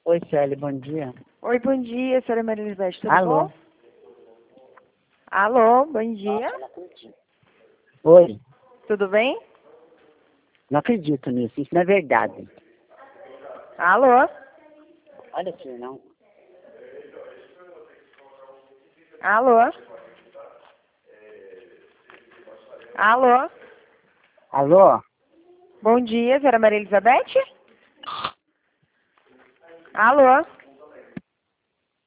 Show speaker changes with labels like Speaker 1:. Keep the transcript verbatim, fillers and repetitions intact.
Speaker 1: Oi, Célia, bom dia.
Speaker 2: Oi, bom dia, senhora Maria Elizabeth, tudo
Speaker 1: Alô?
Speaker 2: bom? Alô, bom dia.
Speaker 1: Oi,
Speaker 2: Tudo bem?
Speaker 1: não acredito nisso, isso não é verdade.
Speaker 2: Alô?
Speaker 1: Olha aqui, não.
Speaker 2: Alô? Alô?
Speaker 1: Alô?
Speaker 2: Bom dia, senhora Maria Elizabeth? Alô?